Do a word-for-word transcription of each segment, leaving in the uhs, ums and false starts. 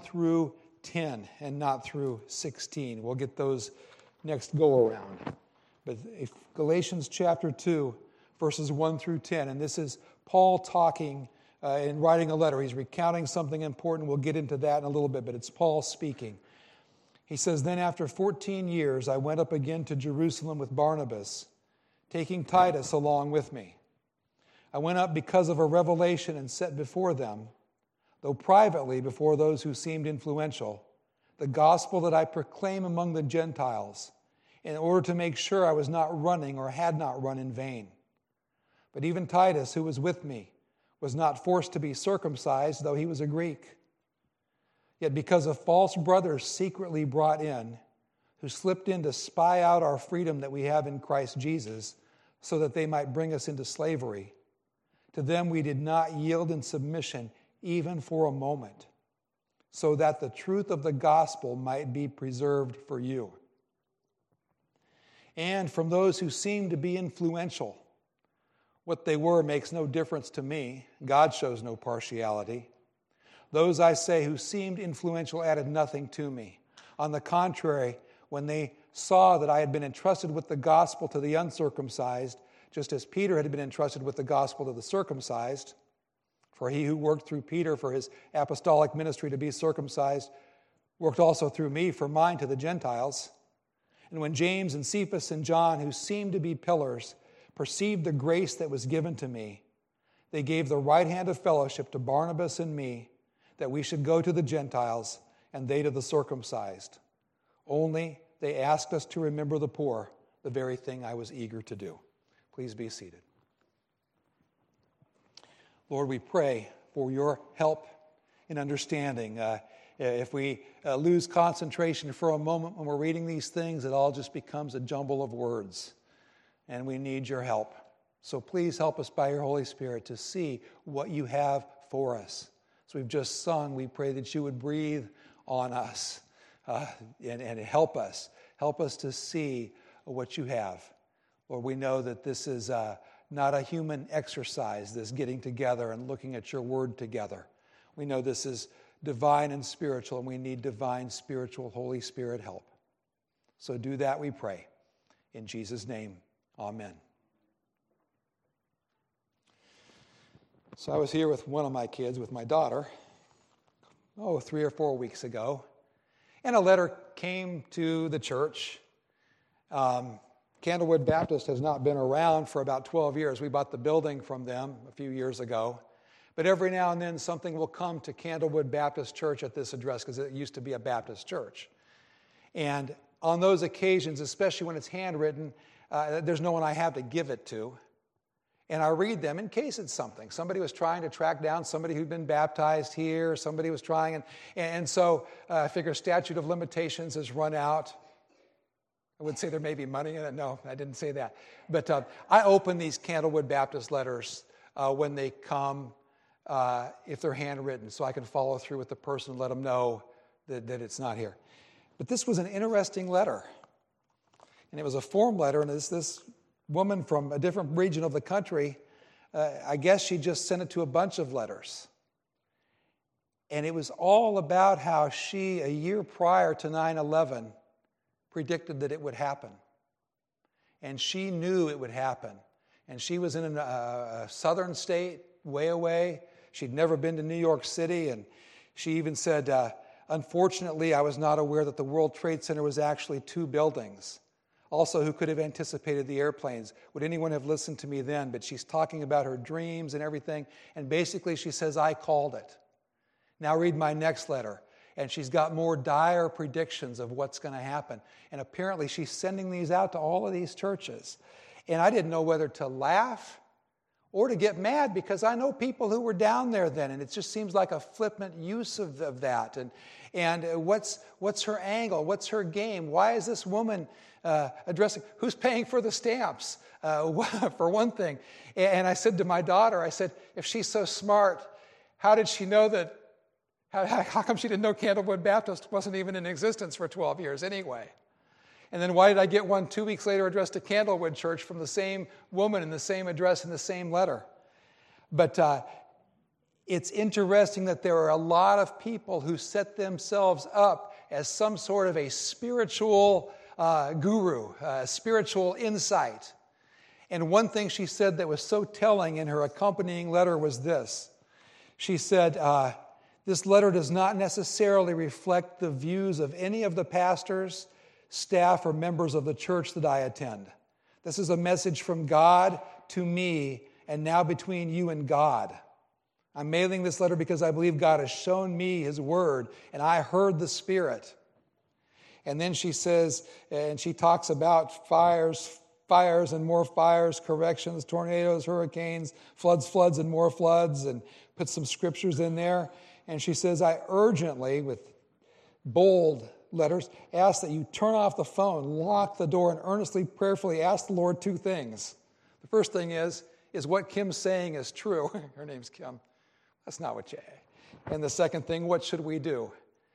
through ten and not through sixteen. We'll get those next go around. But if Galatians chapter two, verses one through ten, and this is Paul talking uh, and writing a letter. He's recounting something important. We'll get into that in a little bit, but it's Paul speaking. He says, "Then after fourteen years, I went up again to Jerusalem with Barnabas, taking Titus along with me. I went up because of a revelation and set before them, though privately before those who seemed influential, the gospel that I proclaim among the Gentiles, in order to make sure I was not running or had not run in vain. But even Titus, who was with me, was not forced to be circumcised, though he was a Greek. Yet because of false brothers secretly brought in, who slipped in to spy out our freedom that we have in Christ Jesus, so that they might bring us into slavery, to them we did not yield in submission even for a moment, so that the truth of the gospel might be preserved for you. And from those who seemed to be influential, what they were makes no difference to me. God shows no partiality. Those, I say, who seemed influential added nothing to me. On the contrary, when they saw that I had been entrusted with the gospel to the uncircumcised, just as Peter had been entrusted with the gospel to the circumcised, for he who worked through Peter for his apostolic ministry to be circumcised worked also through me for mine to the Gentiles. And when James and Cephas and John, who seemed to be pillars, perceived the grace that was given to me, they gave the right hand of fellowship to Barnabas and me, that we should go to the Gentiles and they to the circumcised. Only they asked us to remember the poor, the very thing I was eager to do." Please be seated. Lord, we pray for your help in understanding. Uh, if we uh, lose concentration for a moment when we're reading these things, it all just becomes a jumble of words, and we need your help. So please help us by your Holy Spirit to see what you have for us. So we've just sung, we pray that you would breathe on us uh, and, and help us. Help us to see what you have. Lord, we know that this is uh, not a human exercise, this getting together and looking at your word together. We know this is divine and spiritual, and we need divine, spiritual, Holy Spirit help. So do that, we pray. In Jesus' name, amen. So I was here with one of my kids, with my daughter, oh, three or four weeks ago, and a letter came to the church. Um, Candlewood Baptist has not been around for about twelve years. We bought the building from them a few years ago. But every now and then something will come to Candlewood Baptist Church at this address, because it used to be a Baptist church. And on those occasions, especially when it's handwritten, uh, there's no one I have to give it to. And I read them in case it's something. Somebody was trying to track down somebody who'd been baptized here. Somebody was trying. And, and so uh, I figure statute of limitations has run out. I would say there may be money in it. No, I didn't say that. But uh, I open these Candlewood Baptist letters uh, when they come, uh, if they're handwritten, so I can follow through with the person and let them know that, that it's not here. But this was an interesting letter. And it was a form letter, and it's this woman from a different region of the country, uh, I guess she just sent it to a bunch of letters. And it was all about how she, a year prior to nine eleven, predicted that it would happen. And she knew it would happen. And she was in a, a southern state, way away. She'd never been to New York City. And she even said, uh, unfortunately, I was not aware that the World Trade Center was actually two buildings. Also, who could have anticipated the airplanes? Would anyone have listened to me then? But she's talking about her dreams and everything. And basically she says, I called it. Now read my next letter. And she's got more dire predictions of what's going to happen. And apparently she's sending these out to all of these churches. And I didn't know whether to laugh or to get mad, because I know people who were down there then, and it just seems like a flippant use of, of that. And and what's what's her angle? What's her game? Why is this woman uh, addressing? Who's paying for the stamps? Uh, for one thing. And I said to my daughter, I said, if she's so smart, how did she know that? How, how come she didn't know Candlewood Baptist wasn't even in existence for twelve years anyway? And then why did I get one two weeks later addressed to Candlewood Church from the same woman in the same address in the same letter? But uh, it's interesting that there are a lot of people who set themselves up as some sort of a spiritual uh, guru, uh, spiritual insight. And one thing she said that was so telling in her accompanying letter was this. She said, uh, this letter does not necessarily reflect the views of any of the pastors, staff, or members of the church that I attend. This is a message from God to me, and now between you and God. I'm mailing this letter because I believe God has shown me His word, and I heard the Spirit. And then she says, and she talks about fires, fires and more fires, corrections, tornadoes, hurricanes, floods, floods, and more floods, and put some scriptures in there. And she says, I urgently, with bold letters, ask that you turn off the phone, lock the door, and earnestly, prayerfully ask the Lord two things. The first thing is, is what Kim's saying is true. Her name's Kim. That's not what you... And the second thing, what should we do?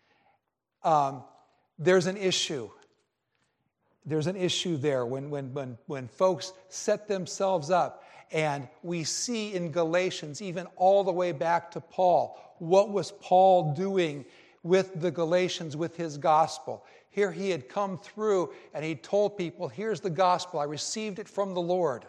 Um, there's an issue. There's an issue there when, when, when, when folks set themselves up. And we see in Galatians, even all the way back to Paul, what was Paul doing with the Galatians, with his gospel? Here he had come through and he told people, here's the gospel. I received it from the Lord.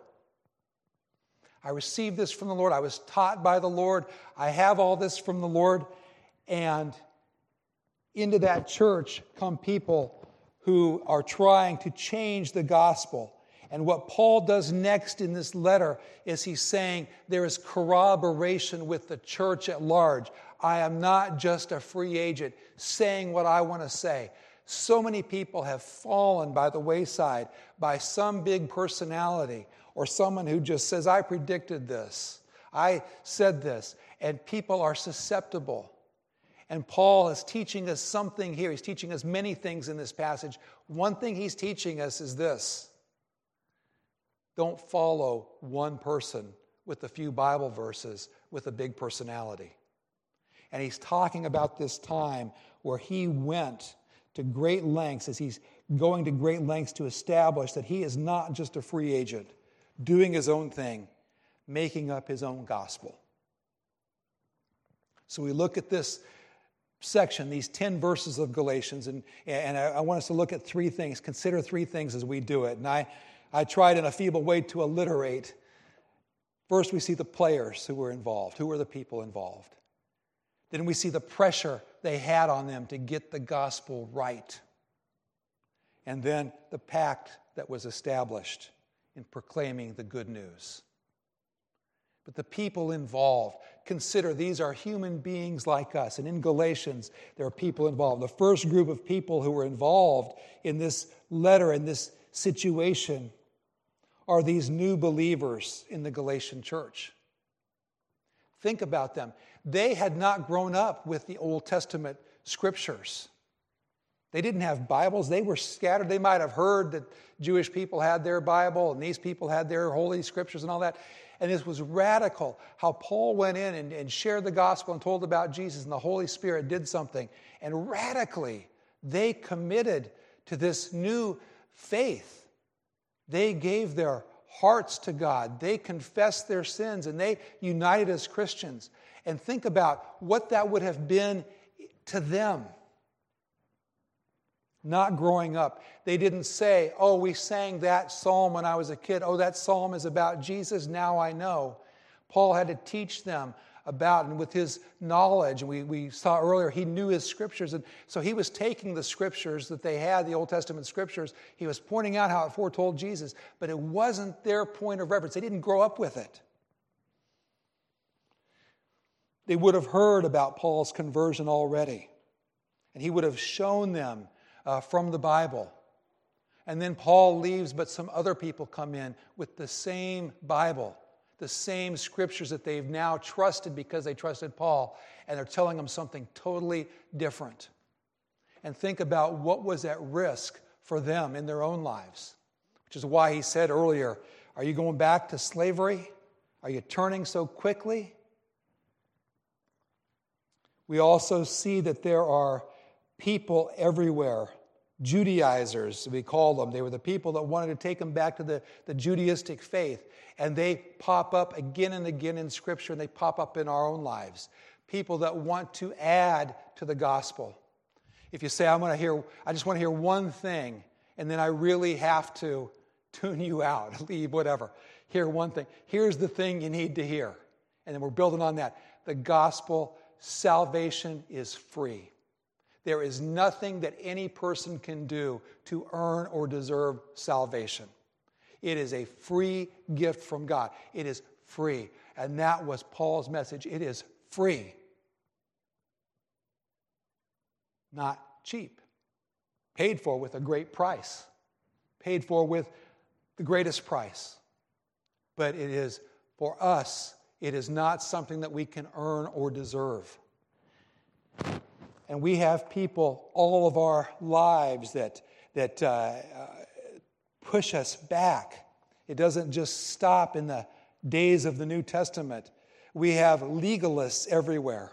I received this from the Lord. I was taught by the Lord. I have all this from the Lord. And into that church come people who are trying to change the gospel. And what Paul does next in this letter is he's saying there is corroboration with the church at large. I am not just a free agent saying what I want to say. So many people have fallen by the wayside by some big personality or someone who just says, I predicted this, I said this, and people are susceptible. And Paul is teaching us something here. He's teaching us many things in this passage. One thing he's teaching us is this. Don't follow one person with a few Bible verses with a big personality. And he's talking about this time where he went to great lengths, as he's going to great lengths to establish that he is not just a free agent, doing his own thing, making up his own gospel. So we look at this section, these ten verses of Galatians, and, and I, I want us to look at three things, consider three things as we do it. And I, I tried in a feeble way to alliterate. First, we see the players who were involved. Who were the people involved? Then we see the pressure they had on them to get the gospel right. And then the pact that was established in proclaiming the good news. But the people involved, consider these are human beings like us. And in Galatians, there are people involved. The first group of people who were involved in this letter, in this situation, are these new believers in the Galatian church. Think about them. They had not grown up with the Old Testament scriptures. They didn't have Bibles. They were scattered. They might have heard that Jewish people had their Bible and these people had their holy scriptures and all that. And this was radical, how Paul went in and, and shared the gospel and told about Jesus, and the Holy Spirit did something. And radically, they committed to this new faith. They gave their hearts to God. They confessed their sins, and they united as Christians. And think about what that would have been to them. Not growing up. They didn't say, oh, we sang that psalm when I was a kid. Oh, that psalm is about Jesus, now I know. Paul had to teach them about, and with his knowledge, and we, we saw earlier, he knew his scriptures. And so he was taking the scriptures that they had, the Old Testament scriptures. He was pointing out how it foretold Jesus, but it wasn't their point of reference. They didn't grow up with it. They would have heard about Paul's conversion already, and he would have shown them Uh, from the Bible. And then Paul leaves, but some other people come in with the same Bible, the same scriptures that they've now trusted because they trusted Paul, and they're telling them something totally different. And think about what was at risk for them in their own lives, which is why he said earlier, are you going back to slavery? Are you turning so quickly? We also see that there are people everywhere Judaizers, we call them. They were the people that wanted to take them back to the, the Judaistic faith. And they pop up again and again in Scripture, and they pop up in our own lives. People that want to add to the gospel. If you say, I'm going to hear, I just want to hear one thing, and then I really have to tune you out, leave, whatever. Hear one thing. Here's the thing you need to hear. And then we're building on that. The gospel, salvation is free. There is nothing that any person can do to earn or deserve salvation. It is a free gift from God. It is free. And that was Paul's message. It is free. Not cheap. Paid for with a great price. Paid for with the greatest price. But it is, for us, it is not something that we can earn or deserve. And we have people all of our lives that, that uh, uh, push us back. It doesn't just stop in the days of the New Testament. We have legalists everywhere.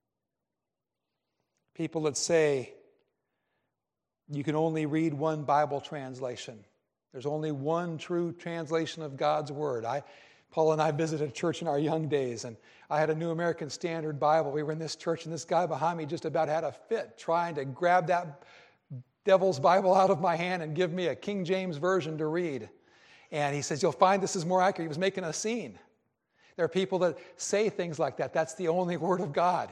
People that say you can only read one Bible translation. There's only one true translation of God's Word. I, Paul and I visited a church in our young days, and I had a New American Standard Bible. We were in this church, and this guy behind me just about had a fit trying to grab that devil's Bible out of my hand and give me a King James Version to read. And he says, you'll find this is more accurate. He was making a scene. There are people that say things like that. That's the only Word of God.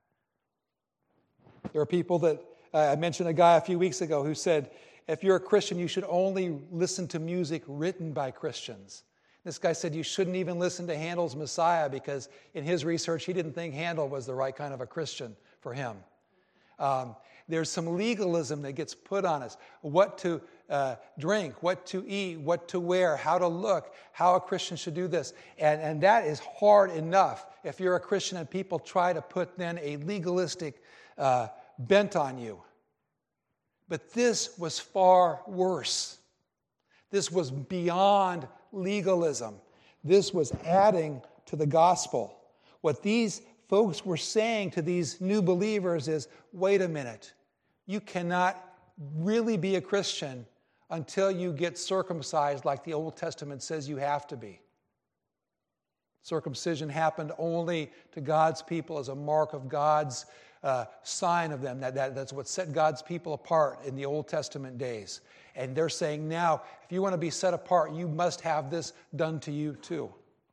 There are people that, uh, I mentioned a guy a few weeks ago who said, if you're a Christian, you should only listen to music written by Christians. This guy said you shouldn't even listen to Handel's Messiah because in his research, he didn't think Handel was the right kind of a Christian for him. Um, there's some legalism that gets put on us. What to uh, drink, what to eat, what to wear, how to look, how a Christian should do this. And, and that is hard enough if you're a Christian and people try to put then a legalistic uh, bent on you. But this was far worse. This was beyond legalism. This was adding to the gospel. What these folks were saying to these new believers is, wait a minute, you cannot really be a Christian until you get circumcised like the Old Testament says you have to be. Circumcision happened only to God's people as a mark of God's uh, sign of them. That, that, that's what set God's people apart in the Old Testament days. And they're saying now, if you want to be set apart, you must have this done to you too.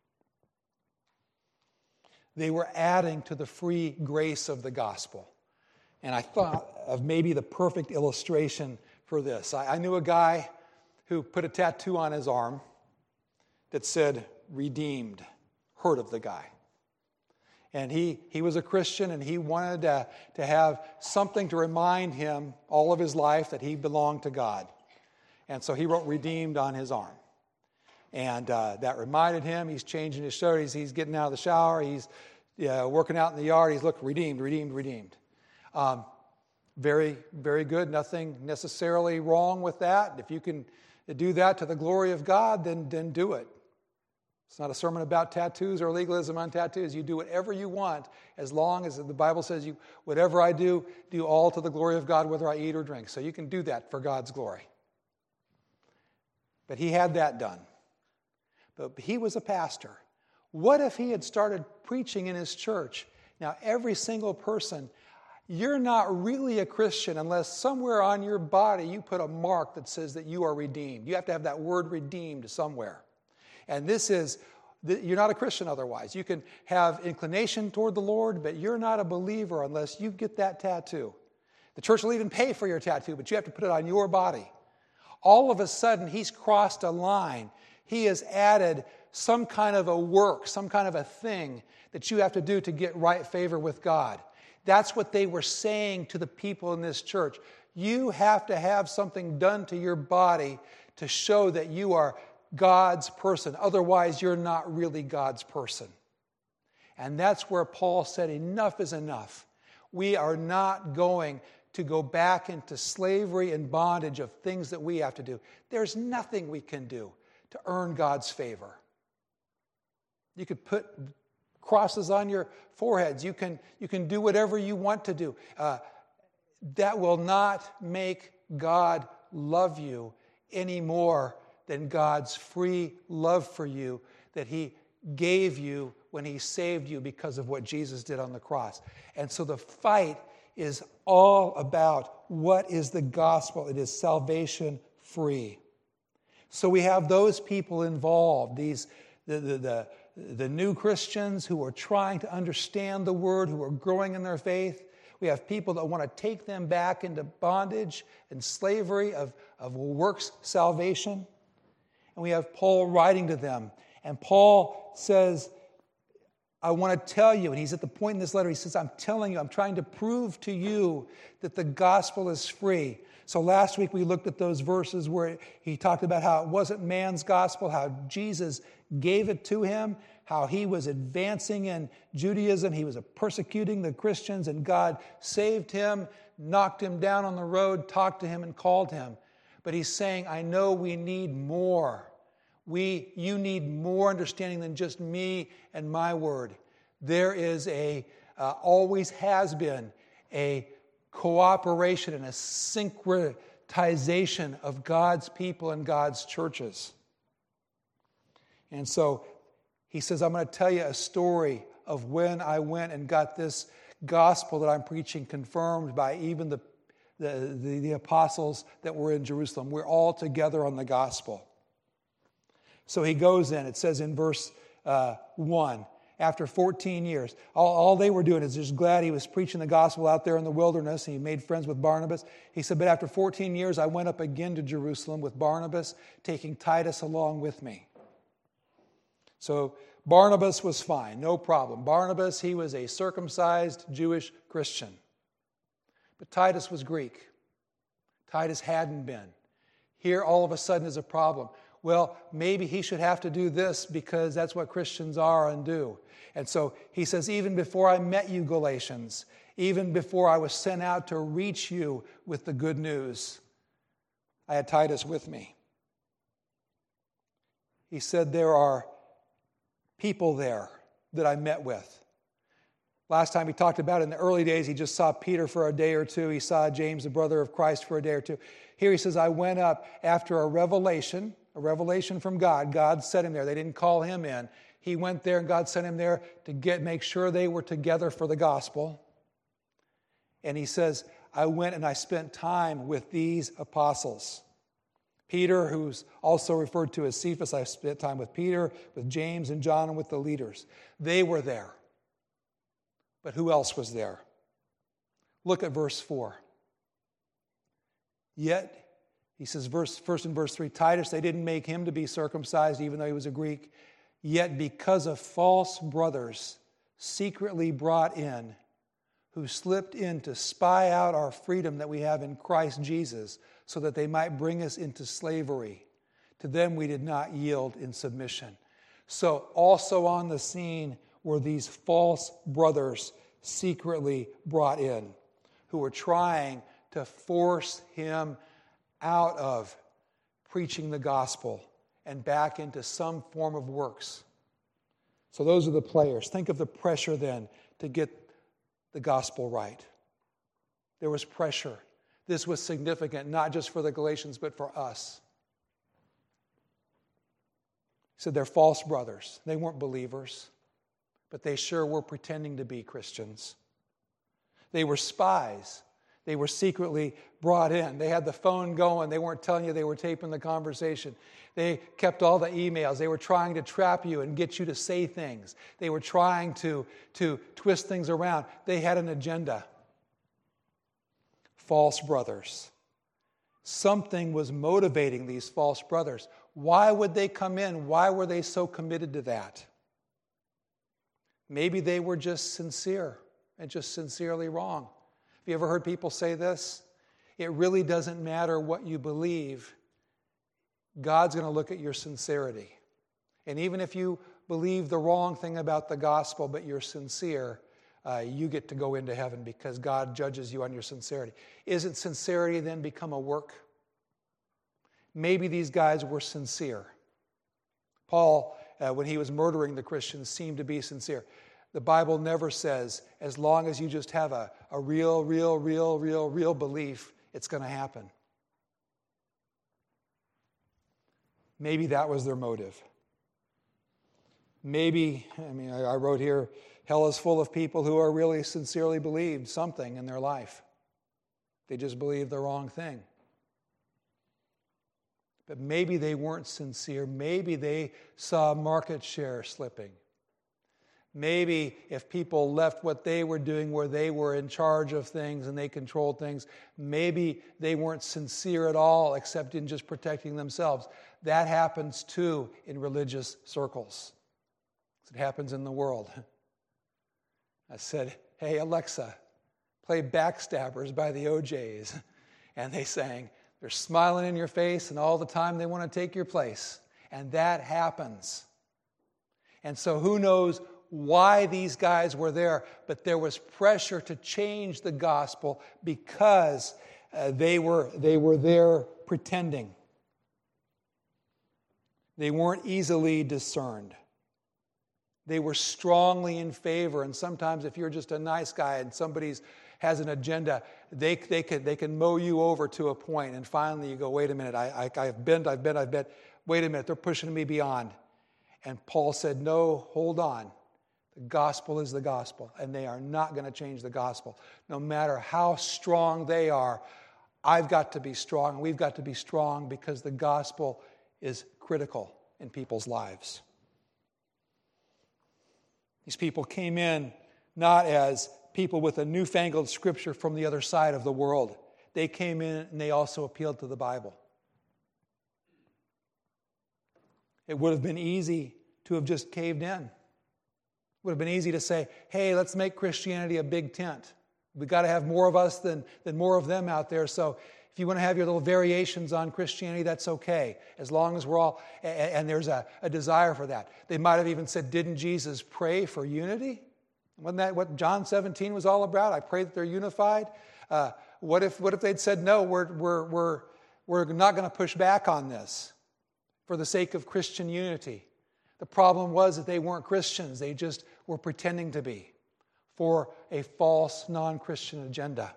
They were adding to the free grace of the gospel. And I thought of maybe the perfect illustration for this. I, I knew a guy who put a tattoo on his arm that said, redeemed. Heard of the guy. And he, he was a Christian, and he wanted to, to have something to remind him all of his life that he belonged to God. And so he wrote redeemed on his arm. And uh, that reminded him, he's changing his shirt, he's, he's getting out of the shower, he's uh, working out in the yard, he's, look, redeemed, redeemed, redeemed. Um, very, very good, nothing necessarily wrong with that. If you can do that to the glory of God, then, then do it. It's not a sermon about tattoos or legalism on tattoos. You do whatever you want as long as the Bible says, you, whatever I do, do all to the glory of God, whether I eat or drink. So you can do that for God's glory. But he had that done. But he was a pastor. What if he had started preaching in his church? Now, every single person, you're not really a Christian unless somewhere on your body you put a mark that says that you are redeemed. You have to have that word redeemed somewhere. And this is, you're not a Christian otherwise. You can have inclination toward the Lord, but you're not a believer unless you get that tattoo. The church will even pay for your tattoo, but you have to put it on your body. All of a sudden, he's crossed a line. He has added some kind of a work, some kind of a thing that you have to do to get right favor with God. That's what they were saying to the people in this church. You have to have something done to your body to show that you are God's person. Otherwise, you're not really God's person. And that's where Paul said, enough is enough. We are not going to go back into slavery and bondage of things that we have to do. There's nothing we can do to earn God's favor. You could put crosses on your foreheads. You can, you can do whatever you want to do. Uh, that will not make God love you any more than God's free love for you that he gave you when he saved you because of what Jesus did on the cross. And so the fight is all about what is the gospel. It is salvation free. So we have those people involved, these the, the, the, the new Christians who are trying to understand the word, who are growing in their faith. We have people that want to take them back into bondage and slavery of, of works salvation. And we have Paul writing to them. And Paul says, I want to tell you, and he's at the point in this letter, he says, I'm telling you, I'm trying to prove to you that the gospel is free. So last week we looked at those verses where he talked about how it wasn't man's gospel, how Jesus gave it to him, how he was advancing in Judaism, he was persecuting the Christians, and God saved him, knocked him down on the road, talked to him, and called him. But he's saying, I know we need more. We, you need more understanding than just me and my word. There is a, uh, always has been, a cooperation and a syncretization of God's people and God's churches. And so he says, I'm going to tell you a story of when I went and got this gospel that I'm preaching confirmed by even the, the, the, the apostles that were in Jerusalem. We're all together on the gospel. So he goes in, it says in verse uh, one, after fourteen years, all, all they were doing is just glad he was preaching the gospel out there in the wilderness, and he made friends with Barnabas. He said, but after fourteen years, I went up again to Jerusalem with Barnabas, taking Titus along with me. So Barnabas was fine, no problem. Barnabas, he was a circumcised Jewish Christian. But Titus was Greek. Titus hadn't been. Here, all of a sudden, is a problem. Well, maybe he should have to do this because that's what Christians are and do. And so he says, even before I met you, Galatians, even before I was sent out to reach you with the good news, I had Titus with me. He said, there are people there that I met with. Last time he talked about it in the early days, he just saw Peter for a day or two. He saw James, the brother of Christ, for a day or two. Here he says, I went up after a revelation, a revelation from God. God sent him there. They didn't call him in. He went there and God sent him there to get make sure they were together for the gospel. And he says, I went and I spent time with these apostles. Peter, who's also referred to as Cephas, I spent time with Peter, with James and John, and with the leaders. They were there. But who else was there? Look at verse four. Yet, he says, verse, first in verse three, Titus, they didn't make him to be circumcised, even though he was a Greek. Yet because of false brothers secretly brought in, who slipped in to spy out our freedom that we have in Christ Jesus, so that they might bring us into slavery. To them we did not yield in submission. So also on the scene were these false brothers secretly brought in, who were trying to force him out of preaching the gospel and back into some form of works. So those are the players. Think of the pressure then to get the gospel right. There was pressure. This was significant, not just for the Galatians, but for us. He said they're false brothers. They weren't believers, but they sure were pretending to be Christians. They were spies. They were secretly brought in. They had the phone going. They weren't telling you they were taping the conversation. They kept all the emails. They were trying to trap you and get you to say things. They were trying to, to twist things around. They had an agenda. False brothers. Something was motivating these false brothers. Why would they come in? Why were they so committed to that? Maybe they were just sincere and just sincerely wrong. Have you ever heard people say this? It really doesn't matter what you believe. God's going to look at your sincerity. And even if you believe the wrong thing about the gospel, but you're sincere, uh, you get to go into heaven because God judges you on your sincerity. Isn't sincerity then become a work? Maybe these guys were sincere. Paul, uh, when he was murdering the Christians, seemed to be sincere. The Bible never says, as long as you just have a, a real, real, real, real, real belief, it's going to happen. Maybe that was their motive. Maybe, I mean, I wrote here, hell is full of people who are really sincerely believed something in their life. They just believe the wrong thing. But maybe they weren't sincere. Maybe they saw market share slipping. Maybe if people left what they were doing where they were in charge of things and they controlled things, maybe they weren't sincere at all except in just protecting themselves. That happens too in religious circles. It happens in the world. I said, hey, Alexa, play Backstabbers by the O Js. And they sang, they're smiling in your face and all the time they want to take your place. And that happens. And so who knows why these guys were there, but there was pressure to change the gospel because uh, they were they were there pretending. They weren't easily discerned. They were strongly in favor, and sometimes if you're just a nice guy and somebody has an agenda, they they can they can mow you over to a point, and finally you go, wait a minute, I, I I've been I've been I've been. Wait a minute, they're pushing me beyond. And Paul said, no, hold on. The gospel is the gospel, and they are not going to change the gospel. No matter how strong they are, I've got to be strong, and we've got to be strong because the gospel is critical in people's lives. These people came in not as people with a newfangled scripture from the other side of the world. They came in and they also appealed to the Bible. It would have been easy to have just caved in. It would have been easy to say, hey, let's make Christianity a big tent. We've got to have more of us than, than more of them out there. So if you want to have your little variations on Christianity, that's okay, as long as we're all, and, and there's a, a desire for that. They might have even said, didn't Jesus pray for unity? Wasn't that what John seventeen was all about? I pray that they're unified. Uh, what if what if they'd said, no, we're, we're, we're, we're not going to push back on this for the sake of Christian unity? The problem was that they weren't Christians. They just were pretending to be for a false, non-Christian agenda.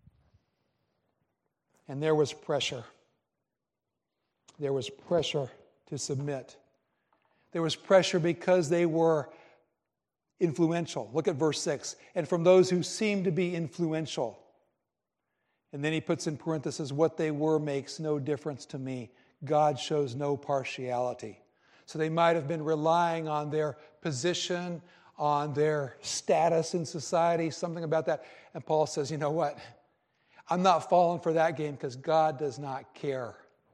And there was pressure. There was pressure to submit. There was pressure because they were influential. Look at verse six. And from those who seemed to be influential. And then he puts in parentheses, what they were makes no difference to me. God shows no partiality. So they might have been relying on their position, on their status in society, something about that. And Paul says, you know what? I'm not falling for that game because God does not care.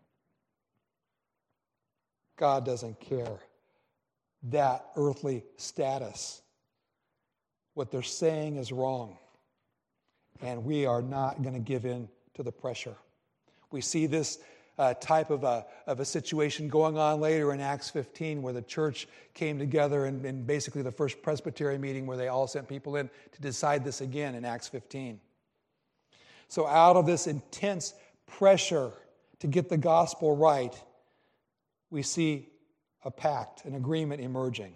God doesn't care. That earthly status. What they're saying is wrong. And we are not going to give in to the pressure. We see this Uh, type of a, of a situation going on later in Acts fifteen where the church came together and, and basically the first Presbytery meeting where they all sent people in to decide this again in Acts fifteen. So out of this intense pressure to get the gospel right, we see a pact, an agreement emerging.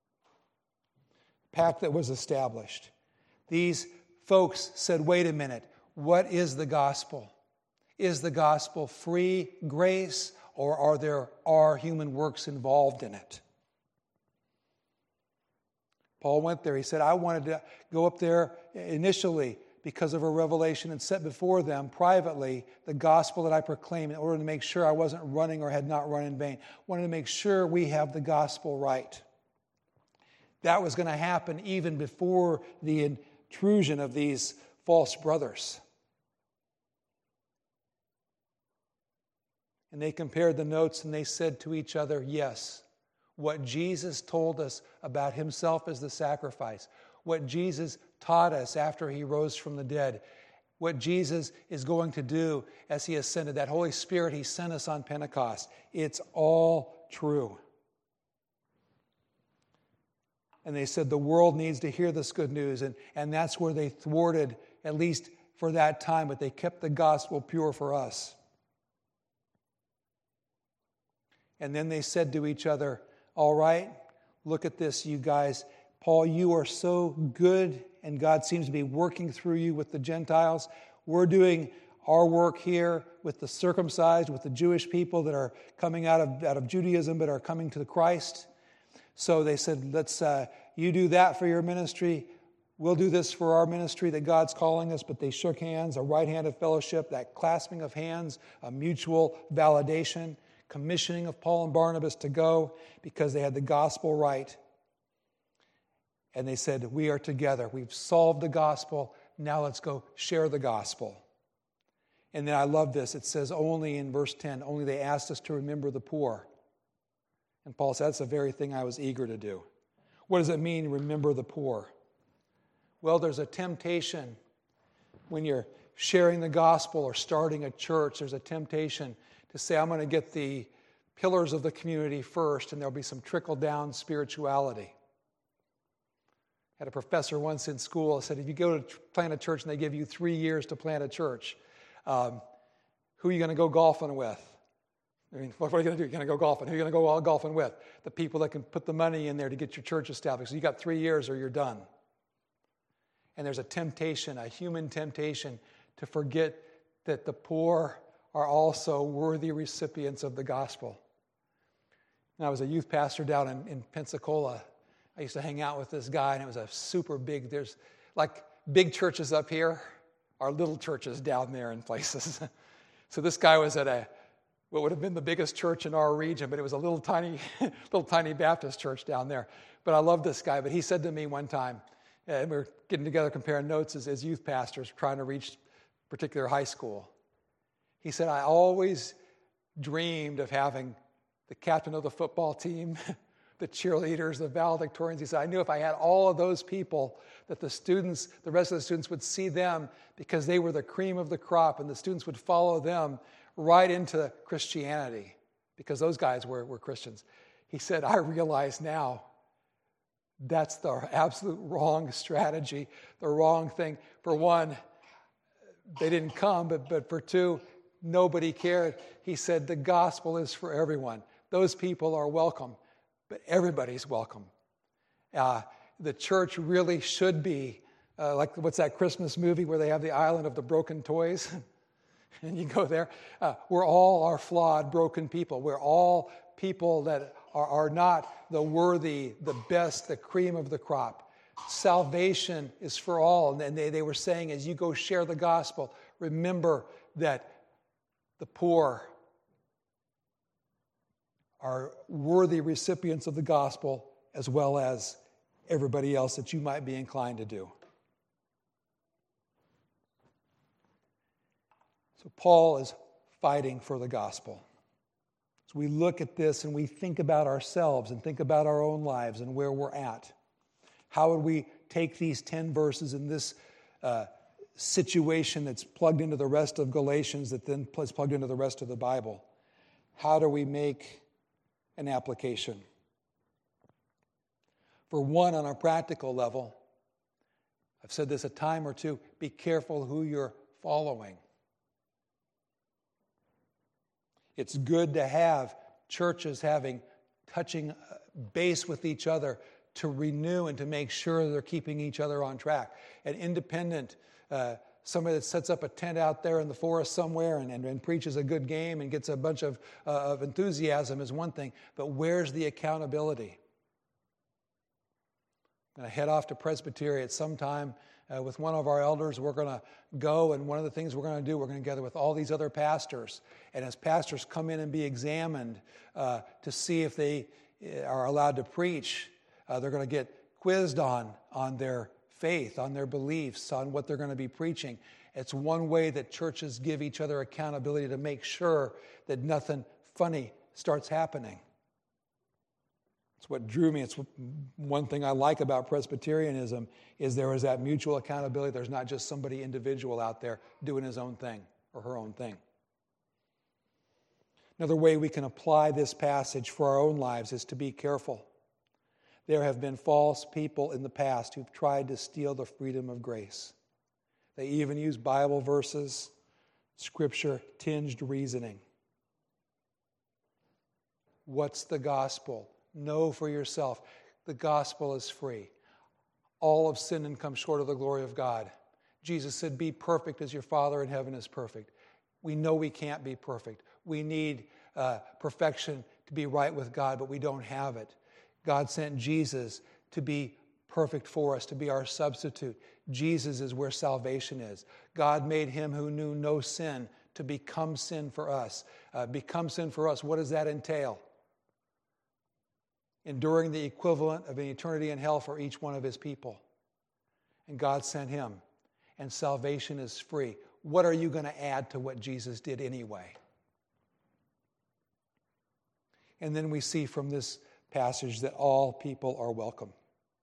A pact that was established. These folks said, wait a minute, what is the gospel? Is the gospel free grace, or are there are human works involved in it? Paul went there. He said, I wanted to go up there initially because of a revelation and set before them privately the gospel that I proclaim in order to make sure I wasn't running or had not run in vain. Wanted to make sure we have the gospel right. That was going to happen even before the intrusion of these false brothers. And they compared the notes and they said to each other, yes, what Jesus told us about himself as the sacrifice, what Jesus taught us after he rose from the dead, what Jesus is going to do as he ascended, that Holy Spirit he sent us on Pentecost, it's all true. And they said the world needs to hear this good news, and, and that's where they thwarted, at least for that time, but they kept the gospel pure for us. And then they said to each other, all right, look at this, you guys. Paul, you are so good, and God seems to be working through you with the Gentiles. We're doing our work here with the circumcised, with the Jewish people that are coming out of, out of Judaism but are coming to the Christ. So they said, let's, uh, you do that for your ministry. We'll do this for our ministry that God's calling us. But they shook hands, a right-handed fellowship, that clasping of hands, a mutual validation, commissioning of Paul and Barnabas to go because they had the gospel right. And they said, we are together. We've solved the gospel. Now let's go share the gospel. And then I love this. It says only in verse ten, only they asked us to remember the poor. And Paul said, that's the very thing I was eager to do. What does it mean, remember the poor? Well, there's a temptation when you're sharing the gospel or starting a church. There's a temptation to say, I'm going to get the pillars of the community first, and there'll be some trickle-down spirituality. I had a professor once in school who said, if you go to plant a church and they give you three years to plant a church, um, who are you going to go golfing with? I mean, what are you going to do? You're going to go golfing. Who are you going to go golfing with? The people that can put the money in there to get your church established. So you got three years or you're done. And there's a temptation, a human temptation, to forget that the poor are also worthy recipients of the gospel. When I was a youth pastor down in, in Pensacola, I used to hang out with this guy, and it was a super big, there's like big churches up here are little churches down there in places. So this guy was at a what would have been the biggest church in our region, but it was a little tiny, little tiny Baptist church down there. But I love this guy. But he said to me one time, and we were getting together comparing notes as, as youth pastors trying to reach particular high school. He said, I always dreamed of having the captain of the football team, the cheerleaders, the valedictorians. He said, I knew if I had all of those people, that the students, the rest of the students would see them because they were the cream of the crop, and the students would follow them right into Christianity because those guys were, were Christians. He said, I realize now that's the absolute wrong strategy, the wrong thing. For one, they didn't come, but, but for two, nobody cared. He said, the gospel is for everyone. Those people are welcome, but everybody's welcome. Uh, the church really should be, uh, like what's that Christmas movie where they have the island of the broken toys? And you go there. Uh, we're all are flawed, broken people. We're all people that are, are not the worthy, the best, the cream of the crop. Salvation is for all. And they, they were saying, as you go share the gospel, remember that the poor are worthy recipients of the gospel as well as everybody else that you might be inclined to do. So Paul is fighting for the gospel. So we look at this and we think about ourselves and think about our own lives and where we're at. How would we take these ten verses in this uh, situation that's plugged into the rest of Galatians that then is plugged into the rest of the Bible? How do we make an application? For one, on a practical level, I've said this a time or two, be careful who you're following. It's good to have churches having touching base with each other to renew and to make sure they're keeping each other on track. An independent, uh, somebody that sets up a tent out there in the forest somewhere and, and, and preaches a good game and gets a bunch of, uh, of enthusiasm is one thing, but where's the accountability? I'm going to head off to Presbytery sometime uh, with one of our elders. We're going to go, and one of the things we're going to do, we're going to gather with all these other pastors. And as pastors come in and be examined uh, to see if they are allowed to preach, uh, they're going to get quizzed on, on their faith, on their beliefs, on what they're going to be preaching. It's one way that churches give each other accountability to make sure that nothing funny starts happening. It's what drew me. It's one thing I like about Presbyterianism is there is that mutual accountability. There's not just somebody individual out there doing his own thing or her own thing. Another way we can apply this passage for our own lives is to be careful. There have been false people in the past who've tried to steal the freedom of grace. They even use Bible verses, Scripture-tinged reasoning. What's the gospel? Know for yourself. The gospel is free. All have sinned and come short of the glory of God. Jesus said, be perfect as your Father in heaven is perfect. We know we can't be perfect. We need uh, perfection to be right with God, but we don't have it. God sent Jesus to be perfect for us, to be our substitute. Jesus is where salvation is. God made him who knew no sin to become sin for us. Uh, become sin for us, what does that entail? Enduring the equivalent of an eternity in hell for each one of his people. And God sent him. And salvation is free. What are you going to add to what Jesus did anyway? And then we see from this passage that all people are welcome.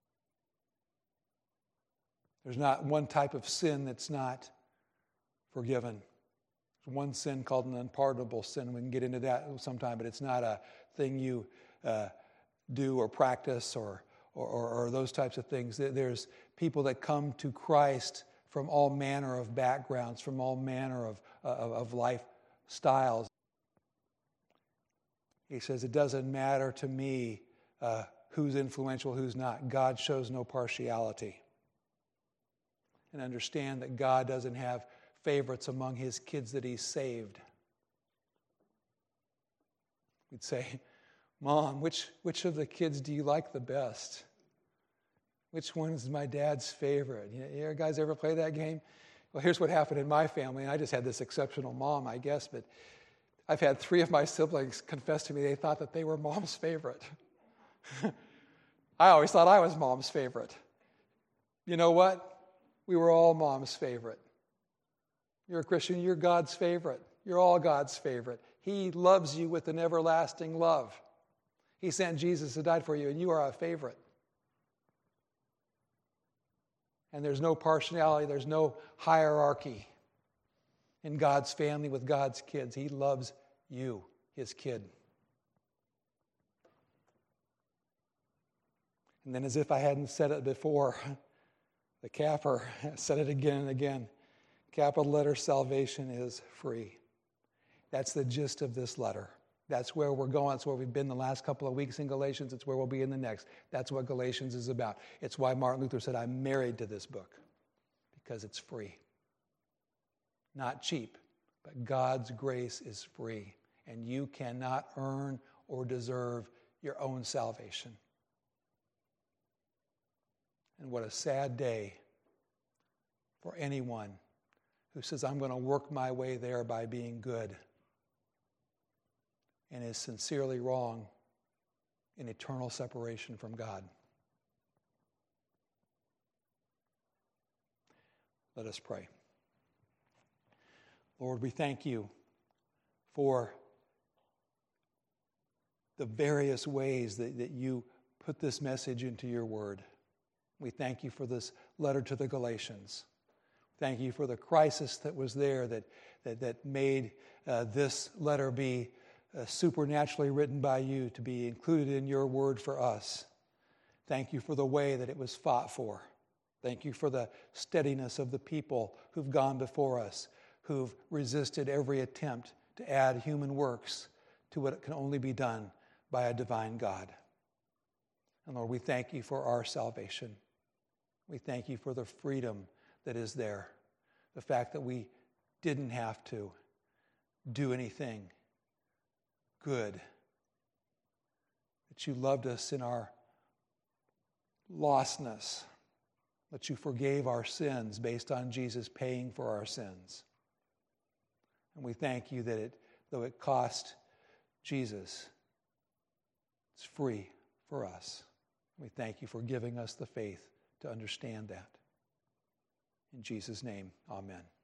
There's not one type of sin that's not forgiven. There's one sin called an unpardonable sin. We can get into that sometime, but it's not a thing you uh, do or practice or, or, or, or those types of things. There's people that come to Christ from all manner of backgrounds, from all manner of, of, of lifestyles. He says, it doesn't matter to me uh, who's influential, who's not. God shows no partiality. And understand that God doesn't have favorites among his kids that he's saved. We'd say, Mom, which, which of the kids do you like the best? Which one is my dad's favorite? You, you guys ever play that game? Well, here's what happened in my family. And I just had this exceptional mom, I guess, but I've had three of my siblings confess to me they thought that they were mom's favorite. I always thought I was mom's favorite. You know what? We were all mom's favorite. You're a Christian, you're God's favorite. You're all God's favorite. He loves you with an everlasting love. He sent Jesus to die for you, and you are a favorite. And there's no partiality, there's no hierarchy in God's family with God's kids. He loves you, his kid. And then, as if I hadn't said it before, the capper said it again and again. Capital letter, salvation is free. That's the gist of this letter. That's where we're going. That's where we've been the last couple of weeks in Galatians. It's where we'll be in the next. That's what Galatians is about. It's why Martin Luther said, I'm married to this book, because it's free. Not cheap, but God's grace is free, and you cannot earn or deserve your own salvation. And what a sad day for anyone who says, I'm going to work my way there by being good, and is sincerely wrong in eternal separation from God. Let us pray. Lord, we thank you for the various ways that, that you put this message into your word. We thank you for this letter to the Galatians. Thank you for the crisis that was there that, that, that made uh, this letter be uh, supernaturally written by you to be included in your word for us. Thank you for the way that it was fought for. Thank you for the steadiness of the people who've gone before us, who've resisted every attempt to add human works to what can only be done by a divine God. And Lord, we thank you for our salvation. We thank you for the freedom that is there. The fact that we didn't have to do anything good. That you loved us in our lostness. That you forgave our sins based on Jesus paying for our sins. And we thank you that it, though it cost Jesus, it's free for us. We thank you for giving us the faith to understand that. In Jesus' name, amen.